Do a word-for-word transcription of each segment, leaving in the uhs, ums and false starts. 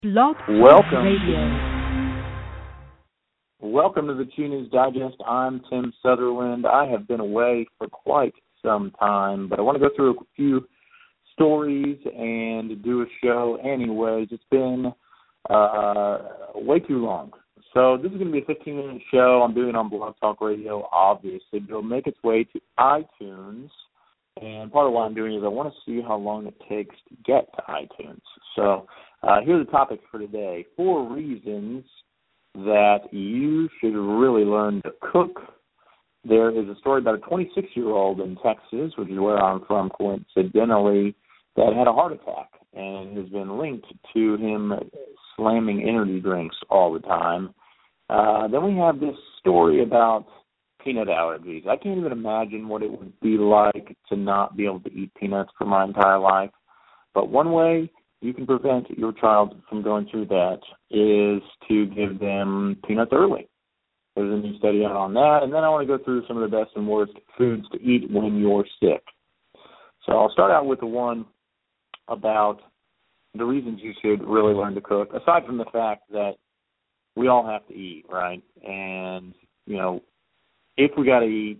Blog Talk Welcome. Radio. Welcome to the Q News Digest. I'm Tim Sutherland. I have been away for quite some time, but I want to go through a few stories and do a show anyways. It's been uh, way too long. So this is going to be a fifteen-minute show. I'm doing it on Blog Talk Radio, obviously, but it'll make its way to iTunes. And part of what I'm doing is I want to see how long it takes to get to iTunes. So uh, here are the topics for today. Four reasons that you should really learn to cook. There is a story about a twenty-six-year-old in Texas, which is where I'm from, coincidentally, that had a heart attack and has been linked to him slamming energy drinks all the time. Uh, then we have this story about peanut allergies. I can't even imagine what it would be like to not be able to eat peanuts for my entire life. But one way you can prevent your child from going through that is to give them peanuts early. There's a new study out on that. And then I want to go through some of the best and worst foods to eat when you're sick. So I'll start out with the one about the reasons you should really learn to cook, aside from the fact that we all have to eat, right? And, you know, if we got to eat,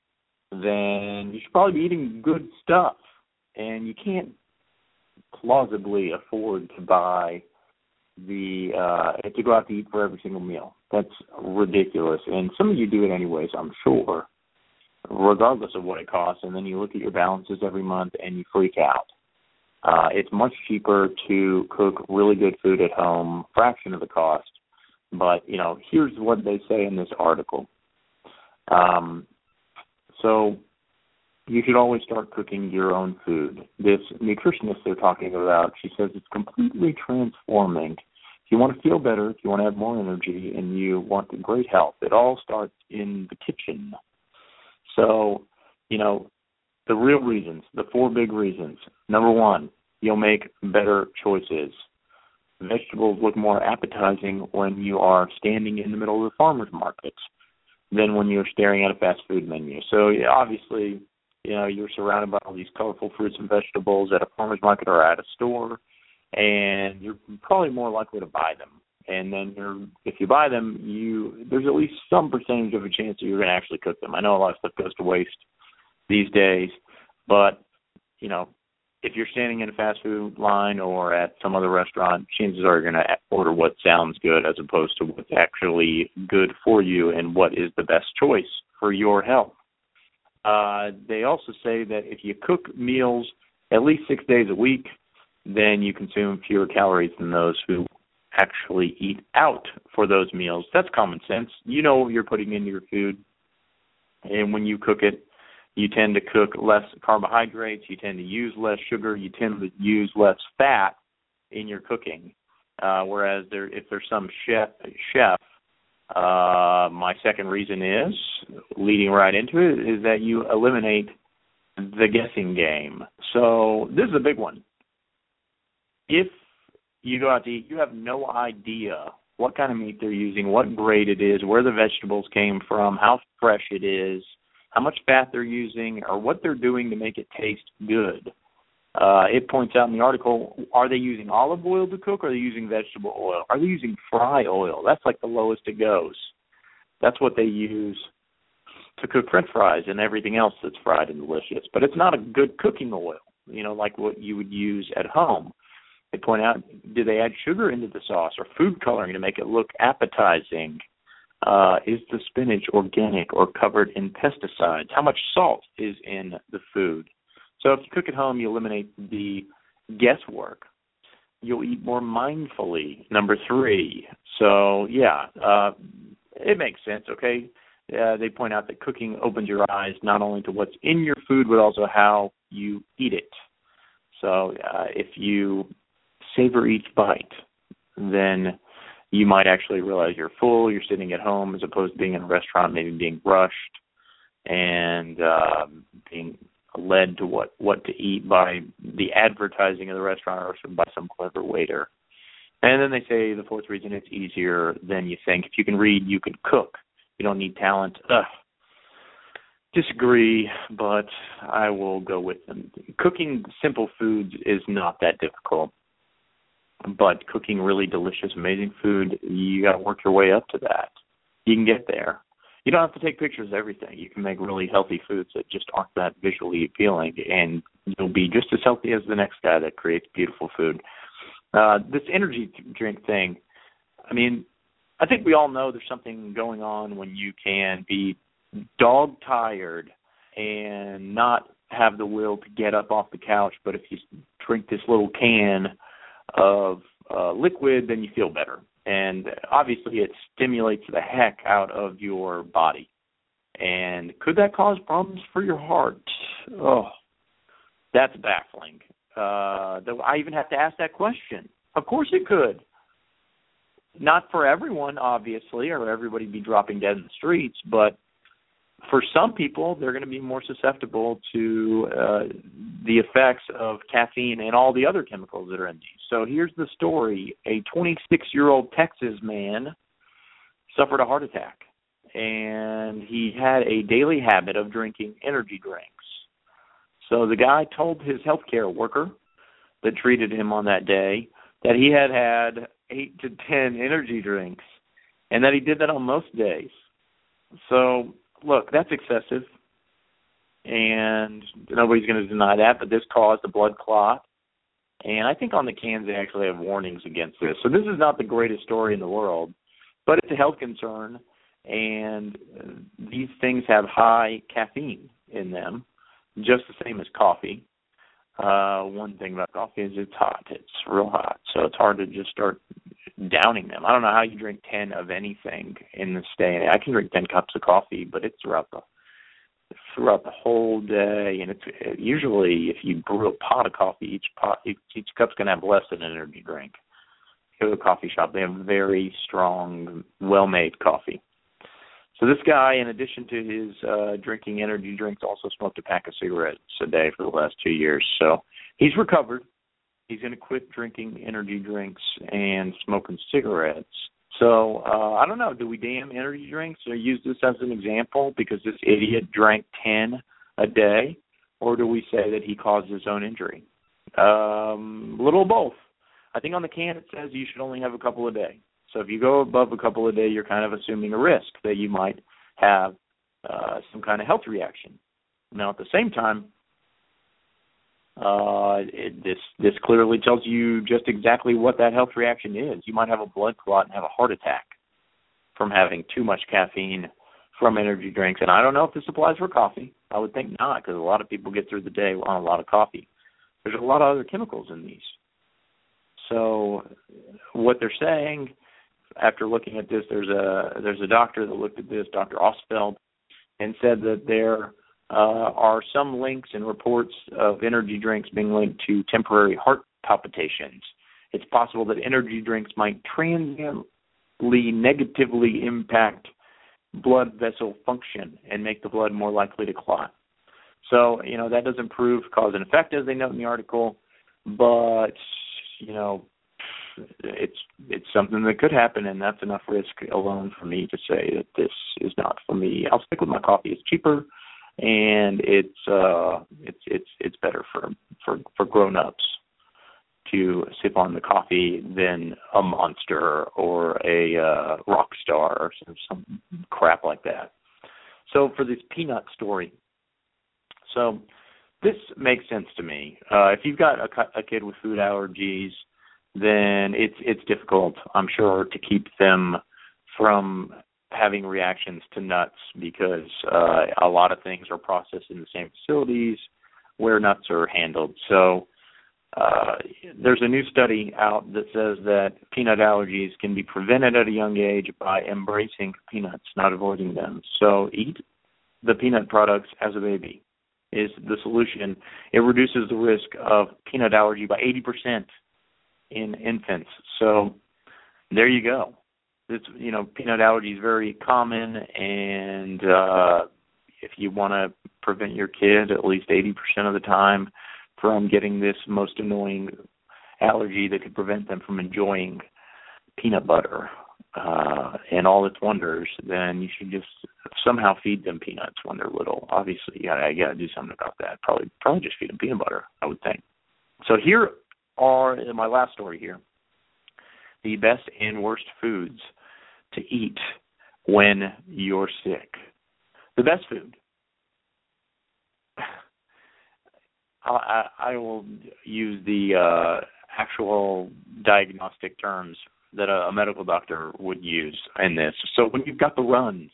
then you should probably be eating good stuff. And you can't plausibly afford to buy the, uh, to go out to eat for every single meal. That's ridiculous. And some of you do it anyways, I'm sure, regardless of what it costs. And then you look at your balances every month and you freak out. Uh, it's much cheaper to cook really good food at home, fraction of the cost. But, you know, here's what they say in this article. Um, so you should always start cooking your own food. This nutritionist they're talking about, she says it's completely transforming. If you want to feel better, if you want to have more energy, and you want great health, it all starts in the kitchen. So, you know, the real reasons, the four big reasons. Number one, you'll make better choices. Vegetables look more appetizing when you are standing in the middle of the farmer's market than when you're staring at a fast food menu. So yeah, obviously, you know, you're surrounded by all these colorful fruits and vegetables at a farmer's market or at a store, and you're probably more likely to buy them. And then you're, if you buy them, you there's at least some percentage of a chance that you're going to actually cook them. I know a lot of stuff goes to waste these days, but, you know, if you're standing in a fast food line or at some other restaurant, chances are you're going to order what sounds good as opposed to what's actually good for you and what is the best choice for your health. Uh, they also say that if you cook meals at least six days a week, then you consume fewer calories than those who actually eat out for those meals. That's common sense. You know what you're putting into your food, and when you cook it, you tend to cook less carbohydrates, you tend to use less sugar, you tend to use less fat in your cooking. Uh, whereas there, if there's some chef, chef uh, my second reason is, leading right into it, is that you eliminate the guessing game. So this is a big one. If you go out to eat, you have no idea what kind of meat they're using, what grade it is, where the vegetables came from, how fresh it is, how much fat they're using, or what they're doing to make it taste good. Uh, it points out in the article, are they using olive oil to cook, or are they using vegetable oil? Are they using fry oil? That's like the lowest it goes. That's what they use to cook French fries and everything else that's fried and delicious. But it's not a good cooking oil, you know, like what you would use at home. They point out, do they add sugar into the sauce or food coloring to make it look appetizing? Uh, is the spinach organic or covered in pesticides? How much salt is in the food? So if you cook at home, you eliminate the guesswork. You'll eat more mindfully, number three. So, yeah, uh, it makes sense, okay? Uh, they point out that cooking opens your eyes not only to what's in your food, but also how you eat it. So uh, if you savor each bite, then you might actually realize you're full, you're sitting at home as opposed to being in a restaurant, maybe being rushed and uh, being led to what, what to eat by the advertising of the restaurant or by some clever waiter. And then they say the fourth reason, it's easier than you think. If you can read, you can cook. You don't need talent. Ugh. Disagree, but I will go with them. Cooking simple foods is not that difficult. but cooking really delicious, amazing food, you got to work your way up to that. You can get there. You don't have to take pictures of everything. You can make really healthy foods that just aren't that visually appealing, and you'll be just as healthy as the next guy that creates beautiful food. Uh, this energy drink thing, I mean, I think we all know there's something going on when you can be dog-tired and not have the will to get up off the couch, but if you drink this little can of uh, liquid, then you feel better. And obviously it stimulates the heck out of your body. And could that cause problems for your heart? Oh, that's baffling. Uh, I even have to ask that question. Of course it could. Not for everyone, obviously, or everybody be dropping dead in the streets, but for some people, they're going to be more susceptible to uh, the effects of caffeine and all the other chemicals that are in these. So here's the story. A twenty-six-year-old Texas man suffered a heart attack, and he had a daily habit of drinking energy drinks. So the guy told his healthcare worker that treated him on that day that he had had eight to ten energy drinks, and that he did that on most days. So look, that's excessive, and nobody's going to deny that, but this caused a blood clot. And I think on the cans they actually have warnings against this. So this is not the greatest story in the world, but it's a health concern, and these things have high caffeine in them, just the same as coffee. Uh, one thing about coffee is it's hot. It's real hot, so it's hard to just start downing them. I don't know how you drink ten of anything in this day. I can drink ten cups of coffee, but it's throughout the throughout the whole day, and it's it, usually if you brew a pot of coffee, each pot each, each cup's gonna have less than an energy drink. Go to a coffee shop; they have very strong, well-made coffee. So this guy, in addition to his uh, drinking energy drinks, also smoked a pack of cigarettes a day for the last two years. So he's recovered. He's going to quit drinking energy drinks and smoking cigarettes. So uh, I don't know. Do we damn energy drinks or use this as an example because this idiot drank ten a day? Or do we say that he caused his own injury? Um, a little of both. I think on the can it says you should only have a couple a day. So if you go above a couple a day, you're kind of assuming a risk that you might have uh, some kind of health reaction. Now, at the same time, uh, it, this this clearly tells you just exactly what that health reaction is. You might have a blood clot and have a heart attack from having too much caffeine from energy drinks. And I don't know if this applies for coffee. I would think not, because a lot of people get through the day on a lot of coffee. There's a lot of other chemicals in these. So what they're saying, after looking at this, there's a there's a doctor that looked at this, Doctor Ostfeld, and said that there uh, are some links and reports of energy drinks being linked to temporary heart palpitations. It's possible that energy drinks might transiently negatively impact blood vessel function and make the blood more likely to clot. So, you know, that doesn't prove cause and effect, as they note in the article, but, you know, it's it's something that could happen, and that's enough risk alone for me to say that this is not for me. I'll stick with my coffee. It's cheaper, and it's uh it's it's it's better for for for grown-ups to sip on the coffee than a Monster or a uh, Rockstar or some, some crap like that. So for this peanut story, so this makes sense to me. Uh, if you've got a, a kid with food allergies, then it's it's difficult, I'm sure, to keep them from having reactions to nuts because uh, a lot of things are processed in the same facilities where nuts are handled. So uh, there's a new study out that says that peanut allergies can be prevented at a young age by embracing peanuts, not avoiding them. So eat the peanut products as a baby is the solution. It reduces the risk of peanut allergy by eighty percent. In infants. So there you go. It's, you know, peanut allergy is very common, and uh, if you want to prevent your kid at least eighty percent of the time from getting this most annoying allergy that could prevent them from enjoying peanut butter uh, and all its wonders, then you should just somehow feed them peanuts when they're little. Obviously, you gotta, you gotta do something about that. Probably, probably just feed them peanut butter, I would think. So here are my last story here the best and worst foods to eat when you're sick. The best food. I, I will use the uh, actual diagnostic terms that a, a medical doctor would use in this. So when you've got the runs,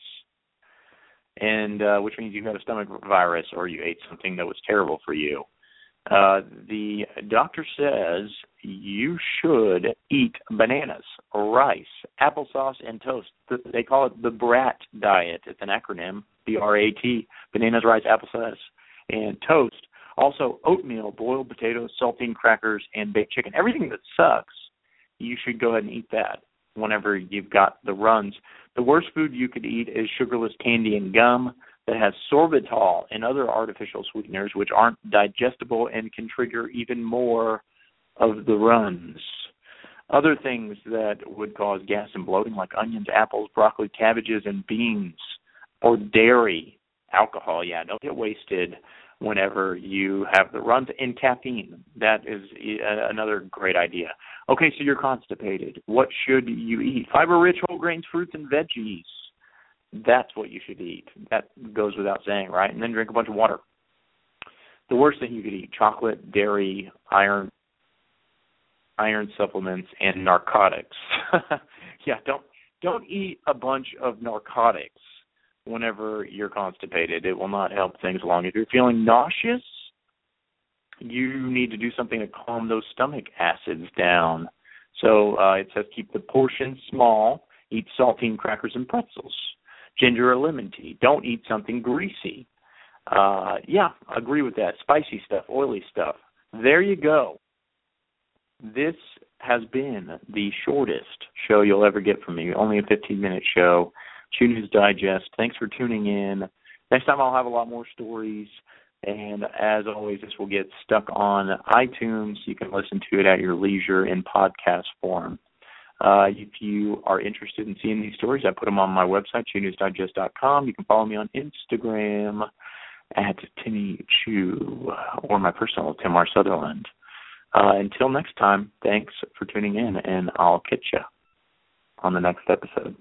and uh, which means you've got a stomach virus or you ate something that was terrible for you, uh, the doctor says you should eat bananas, rice, applesauce, and toast. They call it the BRAT diet. It's an acronym, B R A T, bananas, rice, applesauce, and toast. Also, oatmeal, boiled potatoes, saltine crackers, and baked chicken. Everything that sucks, you should go ahead and eat that whenever you've got the runs. The worst food you could eat is sugarless candy and gum that has sorbitol and other artificial sweeteners, which aren't digestible and can trigger even more of the runs. Other things that would cause gas and bloating, like onions, apples, broccoli, cabbages, and beans, or dairy, alcohol. Yeah, don't get wasted whenever you have the runs. And caffeine, that is another great idea. Okay, so you're constipated. What should you eat? Fiber-rich whole grains, fruits, and veggies. That's what you should eat. That goes without saying, right? And then drink a bunch of water. The worst thing you could eat, chocolate, dairy, iron, iron supplements, and narcotics. yeah, don't don't eat a bunch of narcotics whenever you're constipated. It will not help things along. If you're feeling nauseous, you need to do something to calm those stomach acids down. So uh, it says keep the portions small, eat saltine crackers and pretzels, ginger or lemon tea. Don't eat something greasy. Uh, yeah, I agree with that. Spicy stuff, oily stuff. There you go. This has been the shortest show you'll ever get from me, only a fifteen-minute show. Chew News Digest. Thanks for tuning in. Next time I'll have a lot more stories. And as always, this will get stuck on iTunes. You can listen to it at your leisure in podcast form. Uh, if you are interested in seeing these stories, I put them on my website, chew news digest dot com. You can follow me on Instagram at Timmy Chew or my personal, Tim R. Sutherland. Uh, until next time, thanks for tuning in, and I'll catch you on the next episode.